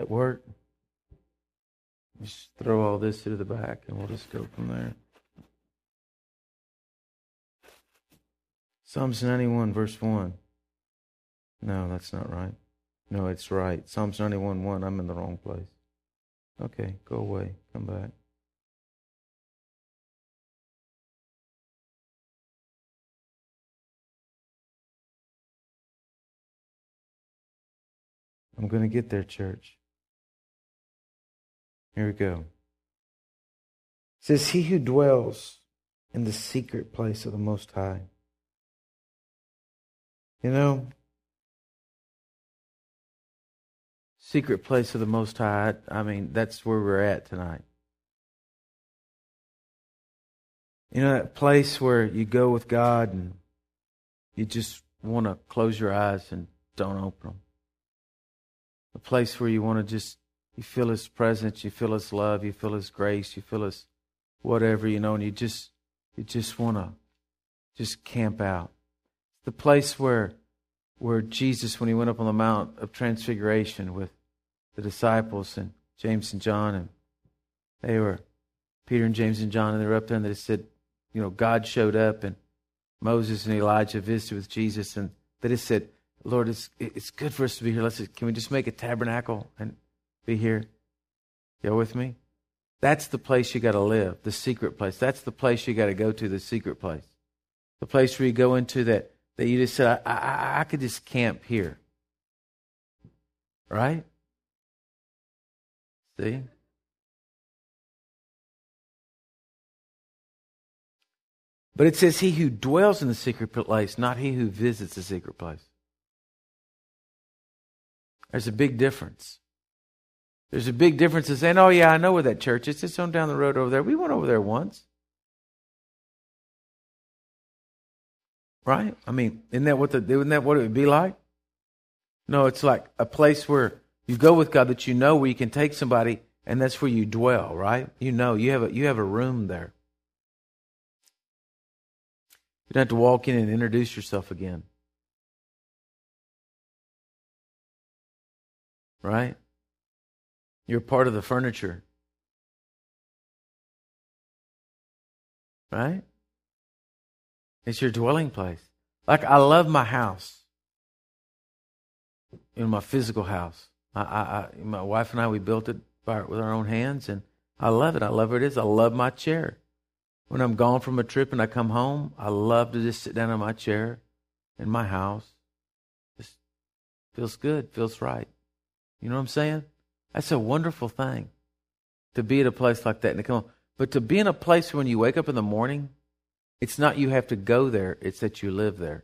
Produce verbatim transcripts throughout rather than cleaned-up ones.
At work? Just throw all this to the back and we'll just go from there. Psalms ninety-one, verse one. No, that's not right. No, it's right. Psalms ninety-one, one. I'm in the wrong place. Okay, go away. Come back. I'm going to get there, church. Here we go. It says, he who dwells in the secret place of the Most High. You know, secret place of the Most High, I mean, that's where we're at tonight. You know, that place where you go with God and you just want to close your eyes and don't open them. A place where you want to just, you feel His presence, you feel His love, you feel His grace, you feel His whatever, you know, and you just, you just want to just camp out. The place where, where Jesus, when He went up on the Mount of Transfiguration with the disciples and James and John, and they were, Peter and James and John, and they were up there and they said, you know, God showed up and Moses and Elijah visited with Jesus, and they just said, Lord, it's it's good for us to be here. Let's just, can we just make a tabernacle and be here? You with me? That's the place you got to live, the secret place. That's the place you got to go to, the secret place. The place where you go into that, that you just said, I, I, I could just camp here. Right? See? But it says he who dwells in the secret place, not he who visits the secret place. There's a big difference. There's a big difference in saying, oh yeah, I know where that church is. It's on down the road over there. We went over there once. Right? I mean, isn't that what the isn't that what it would be like? No, it's like a place where you go with God that you know where you can take somebody and that's where you dwell, right? You know, you have a you have a room there. You don't have to walk in and introduce yourself again. Right? You're part of the furniture. Right? It's your dwelling place. Like, I love my house. You know, my physical house. I, I, I, my wife and I, we built it by, with our own hands, and I love it. I love where it is. I love my chair. When I'm gone from a trip and I come home, I love to just sit down in my chair in my house. Just feels good, feels right. You know what I'm saying? That's a wonderful thing to be at a place like that and to come. But to be in a place when you wake up in the morning, it's not you have to go there, it's that you live there.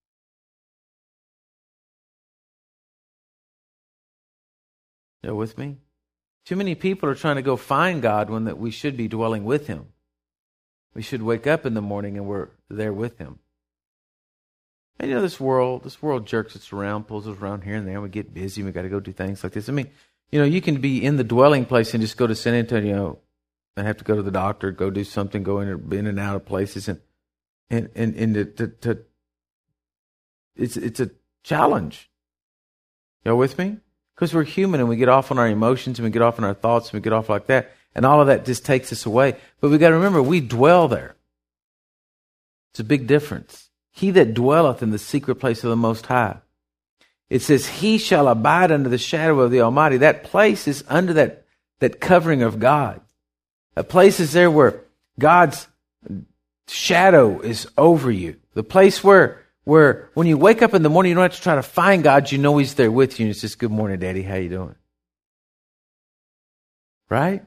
You with me? Too many people are trying to go find God when that we should be dwelling with Him. We should wake up in the morning and we're there with Him. And you know, this world, this world jerks us around, pulls us around here and there. We get busy. We got to go do things like this. I mean, you know, you can be in the dwelling place and just go to San Antonio and have to go to the doctor, go do something, go in, in and out of places, and and and, and to, to, to, it's it's a challenge. You with me? Because we're human and we get off on our emotions and we get off on our thoughts and we get off like that, and all of that just takes us away. But we got to remember, we dwell there. It's a big difference. He that dwelleth in the secret place of the Most High. It says, he shall abide under the shadow of the Almighty. That place is under that, that covering of God. A place is there where God's shadow is over you. The place where, where when you wake up in the morning, you don't have to try to find God. You know He's there with you. And it's just, good morning, Daddy. How you doing? Right?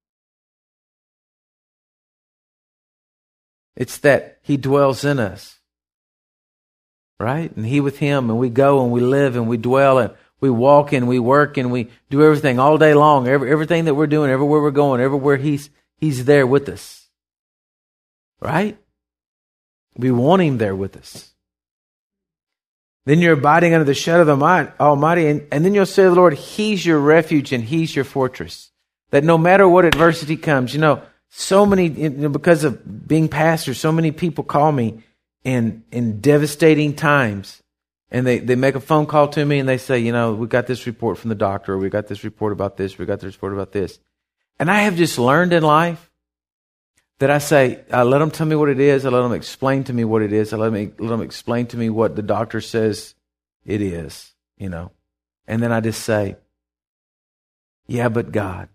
It's that He dwells in us. Right? And He with Him, and we go and we live and we dwell and we walk and we work and we do everything all day long. Every, everything that we're doing, everywhere we're going, everywhere He's He's there with us. Right? We want Him there with us. Then you're abiding under the shadow of the Almighty, and, and then you'll say to the Lord, He's your refuge and He's your fortress. That no matter what adversity comes, you know, so many, you know, because of being pastor, so many people call me in in devastating times, And they, they make a phone call to me and they say, you know, we got this report from the doctor, or we got this report about this, we got this report about this. And I have just learned in life that I say, I let them tell me what it is, I let them explain to me what it is, I let, me, let them explain to me what the doctor says it is, you know. And then I just say, yeah, but God.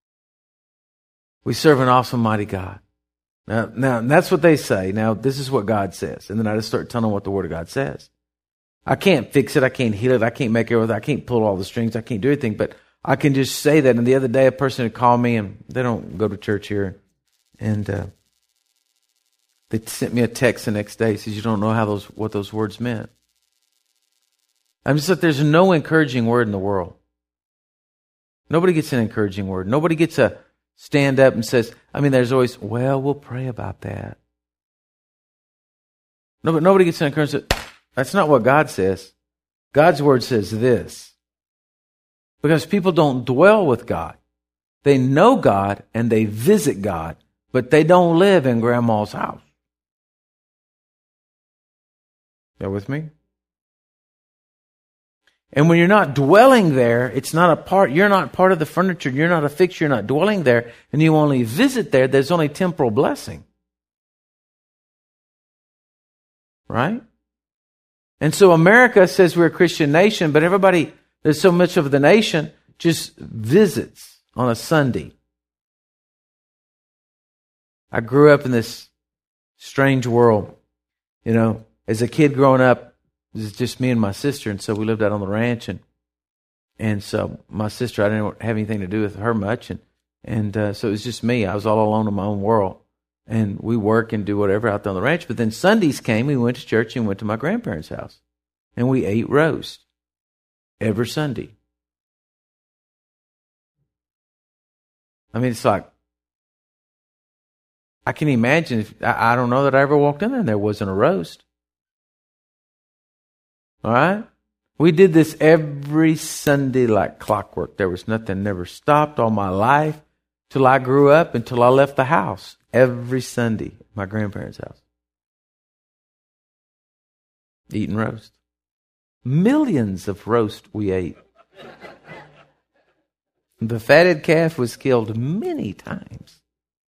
We serve an awesome, mighty God. Now, now that's what they say. Now, this is what God says. And then I just start telling them what the Word of God says. I can't fix it. I can't heal it. I can't make it with it. I can't pull all the strings. I can't do anything. But I can just say that. And the other day, a person had called me, and they don't go to church here. And uh, they sent me a text the next day. Says, you don't know how those what those words meant. I'm just like, there's no encouraging word in the world. Nobody gets an encouraging word. Nobody gets a stand up and says, I mean, there's always, well, we'll pray about that. Nobody, nobody gets an encouragement. That's not what God says. God's word says this. Because people don't dwell with God. They know God and they visit God, but they don't live in grandma's house. You with me? And when you're not dwelling there, it's not a part, you're not part of the furniture, you're not a fixture, you're not dwelling there, and you only visit there, there's only temporal blessing. Right? And so America says we're a Christian nation, but everybody, there's so much of the nation just visits on a Sunday. I grew up in this strange world. You know, as a kid growing up, it was just me and my sister, and so we lived out on the ranch, and and so my sister, I didn't have anything to do with her much, and and uh, so it was just me. I was all alone in my own world, and we work and do whatever out there on the ranch. But then Sundays came, we went to church and went to my grandparents' house, and we ate roast every Sunday. I mean, it's like, I can imagine, if, I, I don't know that I ever walked in there and there wasn't a roast. All right? We did this every Sunday like clockwork. There was nothing, never stopped all my life till I grew up, until I left the house. Every Sunday at my grandparents' house. Eating roast. Millions of roast we ate. The fatted calf was killed many times.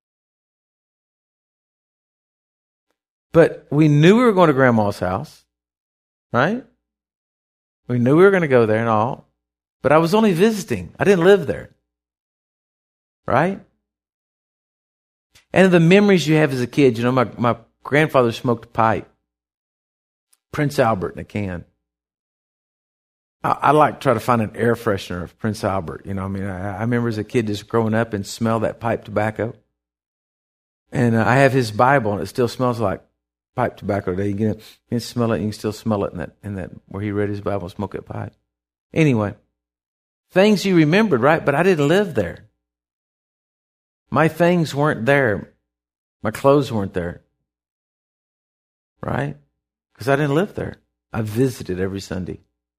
But we knew we were going to Grandma's house, right? We knew we were going to go there and all, but I was only visiting. I didn't live there, right? And the memories you have as a kid, you know, my, my grandfather smoked a pipe, Prince Albert in a can. I, I like to try to find an air freshener of Prince Albert. You know, I mean, I, I remember as a kid just growing up and smell that pipe tobacco. And uh, I have his Bible, and it still smells like pipe tobacco today. You can, you can smell it, and you can still smell it in that, in that where he read his Bible and smoked that pipe. Anyway, things you remembered, right? But I didn't live there. My things weren't there. My clothes weren't there. Right? Because I didn't live there. I visited every Sunday.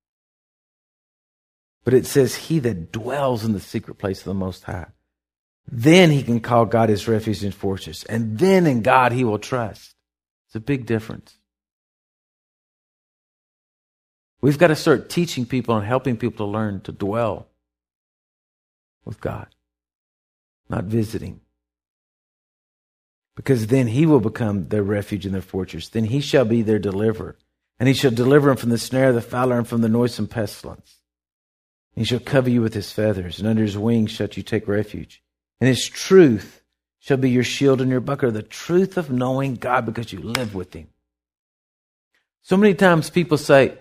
But it says, he that dwells in the secret place of the Most High, then he can call God his refuge and fortress. And then in God he will trust. It's a big difference. We've got to start teaching people and helping people to learn to dwell with God, not visiting. Because then he will become their refuge and their fortress. Then he shall be their deliverer. And he shall deliver them from the snare of the fowler and from the noisome pestilence. And he shall cover you with his feathers, and under his wings shall you take refuge. And his truth shall be your shield and your buckler, the truth of knowing God because you live with him. So many times people say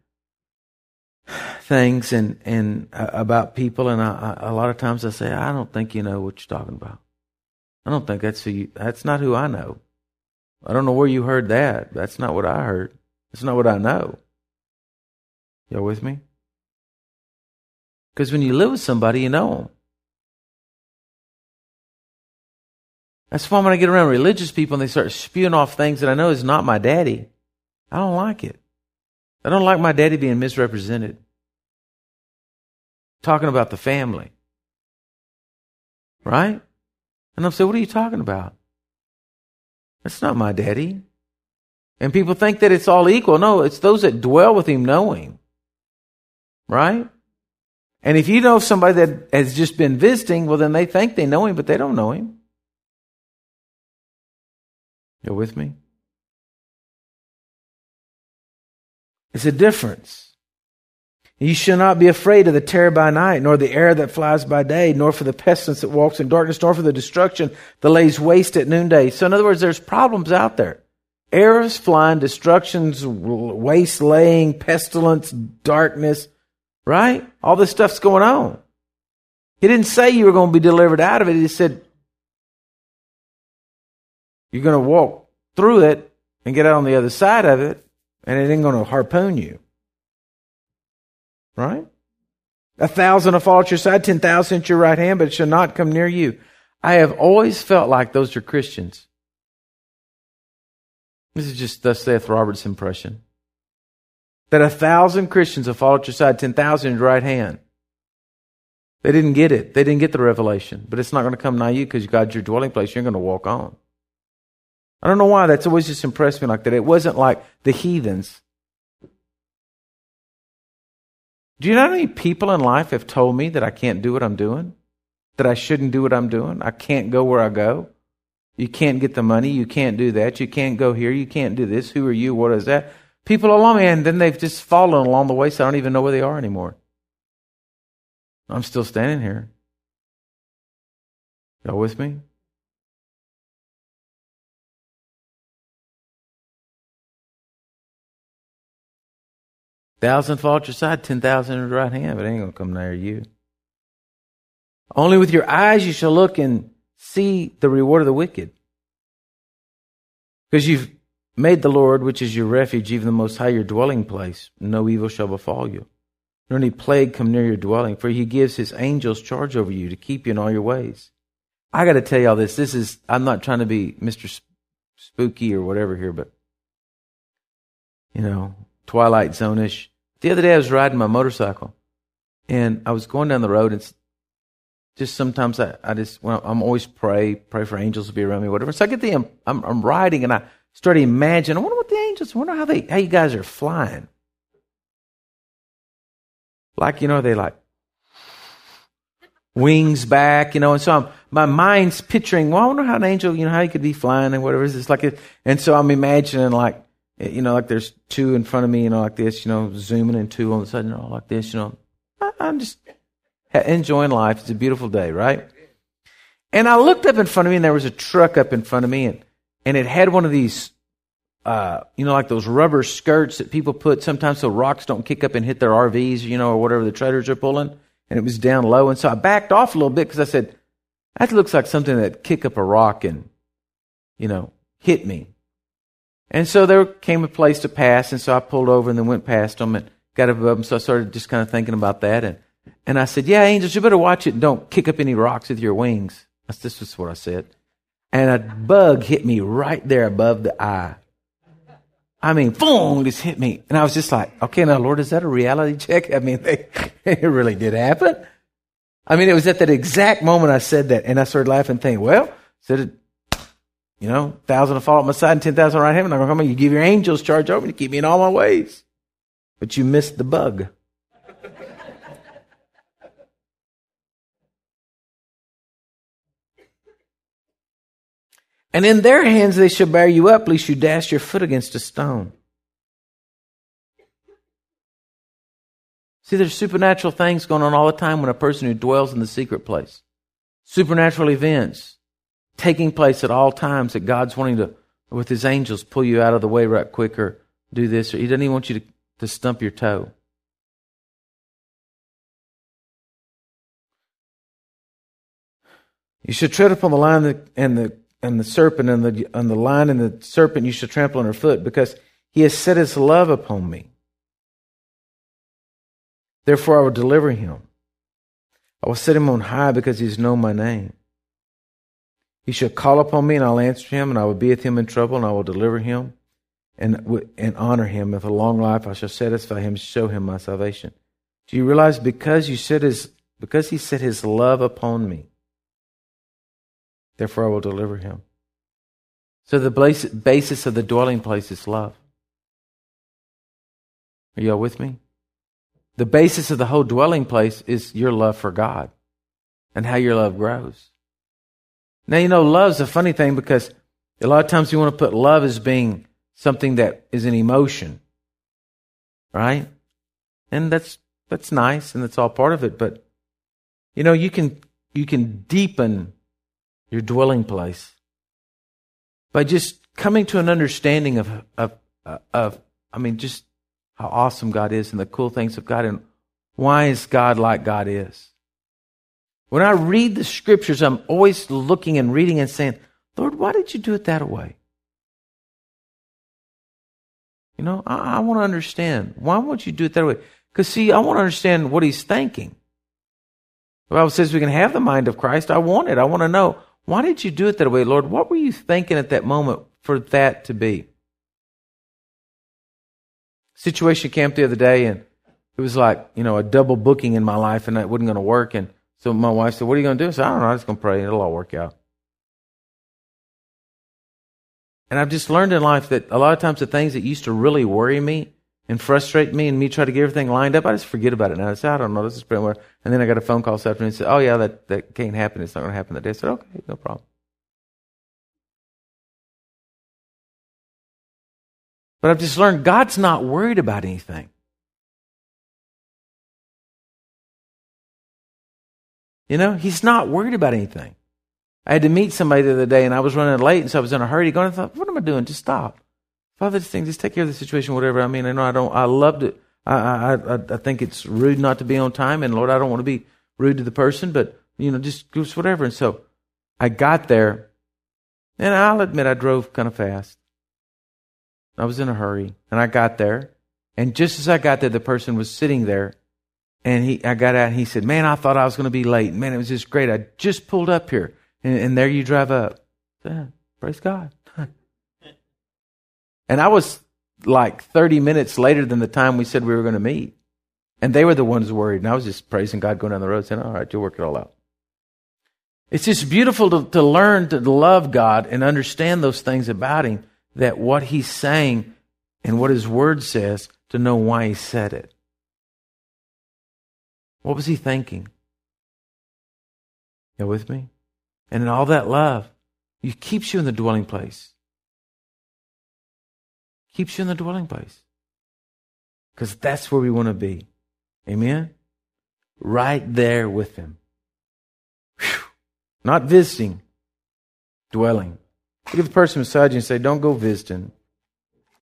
things and, and uh, about people, and I, I, a lot of times I say, I don't think you know what you're talking about. I don't think that's who you, that's not who I know. I don't know where you heard that. That's not what I heard. That's not what I know. Y'all with me? Because when you live with somebody, you know them. That's why when I get around religious people and they start spewing off things that I know is not my daddy, I don't like it. I don't like my daddy being misrepresented. Talking about the family. Right? And I'll say, what are you talking about? That's not my daddy. And people think that it's all equal. No, it's those that dwell with him know him. Right? And if you know somebody that has just been visiting, well, then they think they know him, but they don't know him. You're with me? It's a difference. You shall not be afraid of the terror by night, nor the arrow that flies by day, nor for the pestilence that walks in darkness, nor for the destruction that lays waste at noonday. So in other words, there's problems out there. Arrows flying, destructions, waste laying, pestilence, darkness, right? All this stuff's going on. He didn't say you were going to be delivered out of it. He said you're going to walk through it and get out on the other side of it, and it ain't going to harpoon you. Right? A thousand will fall at your side, ten thousand at your right hand, but it shall not come near you. I have always felt like those are Christians. This is just thus saith Robert's impression. That a thousand Christians will fall at your side, ten thousand at your right hand. They didn't get it. They didn't get the revelation. But it's not going to come nigh you because God's your dwelling place. You're going to walk on. I don't know why. That's always just impressed me like that. It wasn't like the heathens. Do you know how many people in life have told me that I can't do what I'm doing? That I shouldn't do what I'm doing? I can't go where I go? You can't get the money. You can't do that. You can't go here. You can't do this. Who are you? What is that? People along me, and then they've just fallen along the way, so I don't even know where they are anymore. I'm still standing here. Y'all with me? Thousand fall at your side, ten thousand at your right hand, but it ain't going to come near you. Only with your eyes you shall look and see the reward of the wicked. Because you've made the Lord, which is your refuge, even the Most High, your dwelling place. No evil shall befall you, nor any plague come near your dwelling, for he gives his angels charge over you to keep you in all your ways. I got to tell you all this. This is, I'm not trying to be Mister Spooky or whatever here, but, you know, Twilight Zone-ish. The other day I was riding my motorcycle, and I was going down the road, and just sometimes I, I just, well, I'm always pray, pray for angels to be around me, whatever. So I get the, I'm, I'm riding, and I start imagining, I wonder what the angels, I wonder how they, how you guys are flying. Like, you know, they like wings back, you know, and so I'm, my mind's picturing, well, I wonder how an angel, you know, how he could be flying and whatever. It's like, it, and so I'm imagining like, you know, like there's two in front of me, you know, like this, you know, zooming and two on the side, you know, like this, you know. I, I'm just enjoying life. It's a beautiful day, right? And I looked up in front of me, and there was a truck up in front of me, and, and it had one of these, uh, you know, like those rubber skirts that people put sometimes so rocks don't kick up and hit their R Vs, you know, or whatever the trailers are pulling. And it was down low. And so I backed off a little bit because I said, that looks like something that kick up a rock and, you know, hit me. And so there came a place to pass, and so I pulled over and then went past them and got above them. So I started just kind of thinking about that. And, and I said, yeah, angels, you better watch it and don't kick up any rocks with your wings. That's, this is what I said. And a bug hit me right there above the eye. I mean, boom, just hit me. And I was just like, okay, now, Lord, is that a reality check? I mean, they, it really did happen. I mean, it was at that exact moment I said that, and I started laughing, thinking, well, said it, you know, thousand will fall at my side and ten thousand right hand. I'm not going to come. You give your angels charge over me to keep me in all my ways. But you missed the bug. And in their hands they shall bear you up, lest you dash your foot against a stone. See, there's supernatural things going on all the time when a person who dwells in the secret place. Supernatural events taking place at all times that God's wanting to, with his angels, pull you out of the way right quick or do this. Or he doesn't even want you to, to stump your toe. You should tread upon the lion and the and the serpent and the and the lion and the serpent you shall trample underfoot, because he has set his love upon me. Therefore I will deliver him. I will set him on high because he has known my name. He shall call upon me, and I'll answer him, and I will be with him in trouble, and I will deliver him and, and honor him. With a long life I shall satisfy him, show him my salvation. Do you realize because you set his because he set his love upon me, therefore I will deliver him. So the basis of the dwelling place is love. Are y'all with me? The basis of the whole dwelling place is your love for God and how your love grows. Now, you know, love's a funny thing because a lot of times you want to put love as being something that is an emotion, right? And that's that's nice and that's all part of it. But, you know, you can you can deepen your dwelling place by just coming to an understanding of, of, of, I mean, just how awesome God is and the cool things of God and why is God like God is. When I read the scriptures, I'm always looking and reading and saying, Lord, why did you do it that way? You know, I, I want to understand. Why would you do it that way? Because, see, I want to understand what he's thinking. The Bible says we can have the mind of Christ. I want it. I want to know. Why did you do it that way, Lord? What were you thinking at that moment for that to be? Situation came up the other day, and it was like, you know, a double booking in my life, and it wasn't going to work. And so my wife said, what are you going to do? I said, I don't know. I'm just going to pray. It'll all work out. And I've just learned in life that a lot of times the things that used to really worry me and frustrate me and me try to get everything lined up, I just forget about it now. I said, I don't know. This is pretty well. And then I got a phone call this afternoon and said, oh, yeah, that, that can't happen. It's not going to happen that day. I said, okay, no problem. But I've just learned God's not worried about anything. You know, he's not worried about anything. I had to meet somebody the other day, and I was running late, and so I was in a hurry. Going, I thought, what am I doing? Just stop. Father, this thing, just take care of the situation, whatever. I mean, I know I don't. I loved it. I, I, I, I think it's rude not to be on time, and Lord, I don't want to be rude to the person, but you know, just just whatever. And so I got there, and I'll admit I drove kind of fast. I was in a hurry, and I got there, and just as I got there, the person was sitting there, and he, I got out, and he said, "Man, I thought I was going to be late. Man, it was just great. I just pulled up here, and, and there you drive up." I said, praise God. And I was like thirty minutes later than the time we said we were going to meet. And they were the ones worried. And I was just praising God going down the road saying, all right, you'll work it all out. It's just beautiful to, to learn to love God and understand those things about Him, that what He's saying and what His Word says, to know why He said it. What was He thinking? You with me? And in all that love, it keeps you in the dwelling place. Keeps you in the dwelling place. Because that's where we want to be. Amen? Right there with Him. Whew. Not visiting, dwelling. Look at the person beside you and say, don't go visiting.